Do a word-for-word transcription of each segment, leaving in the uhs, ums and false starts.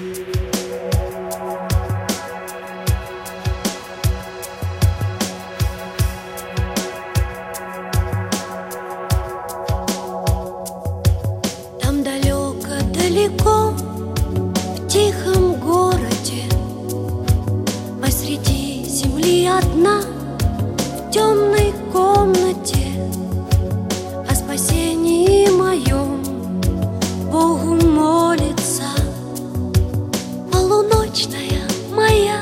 Там далеко-далеко, в тихом городе, посреди земли одна, в темной комнате, о спасении моем Богу молится полуночная моя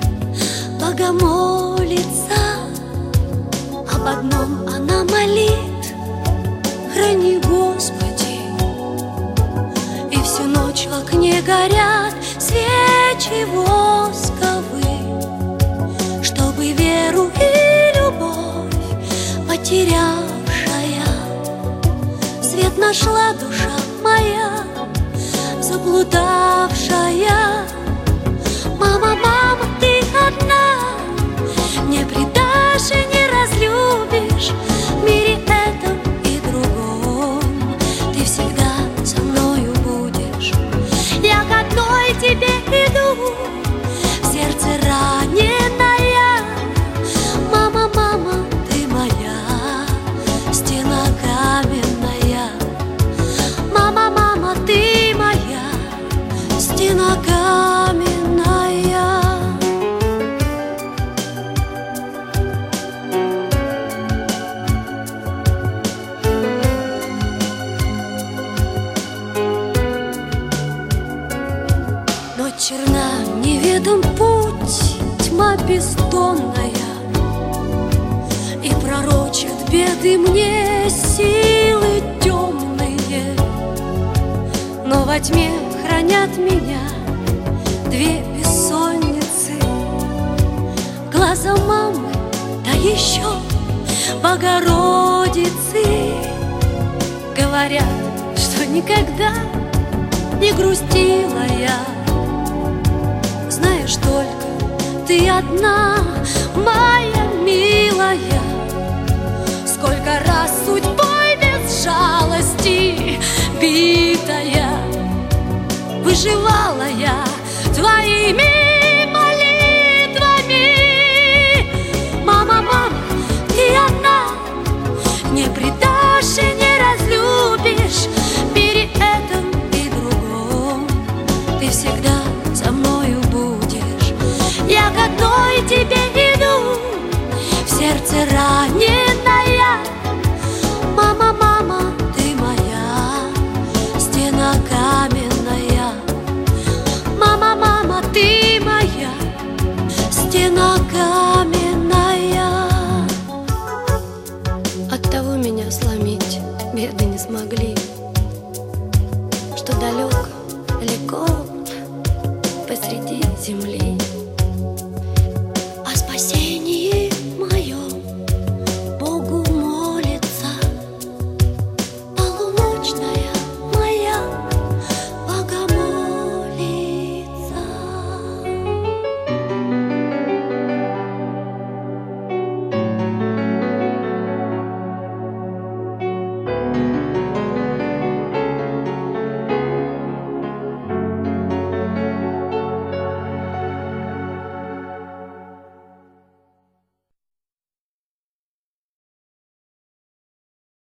богомолица. Об одном она молит: храни, Господи. И всю ночь в окне горят свечи восковые, чтобы веру и любовь потерявшая свет нашла душа моя заблудавшая. Мама, мама, ты одна, не предашь и не разлюбишь. В мире этом и другом ты всегда со мною будешь. Я к одной тебе иду, в сердце раненая. Мама, мама, ты моя стена каменная. Мама, мама, ты моя стена каменная. Ночь черна, неведом путь, тьма бездонная, и пророчат беды мне силы темные. Но во тьме хранят меня две бессонницы, глаза мамы, да еще Богородицы. Говорят, что никогда не грустила я, знаешь, только ты одна, моя милая. Сколько раз судьбой без жалости битая, выживала я твоими молитвами. Мама, мама, ты одна, не предашь и не разлюбишь. В мире этом и другом ты всегда со мною будешь. Я к одной тебе иду, в сердце раненая. Мама, мама, ты моя стена каменная. Мама, мама, ты моя стена каменная. Оттого меня сломить беды не смогли, что далеко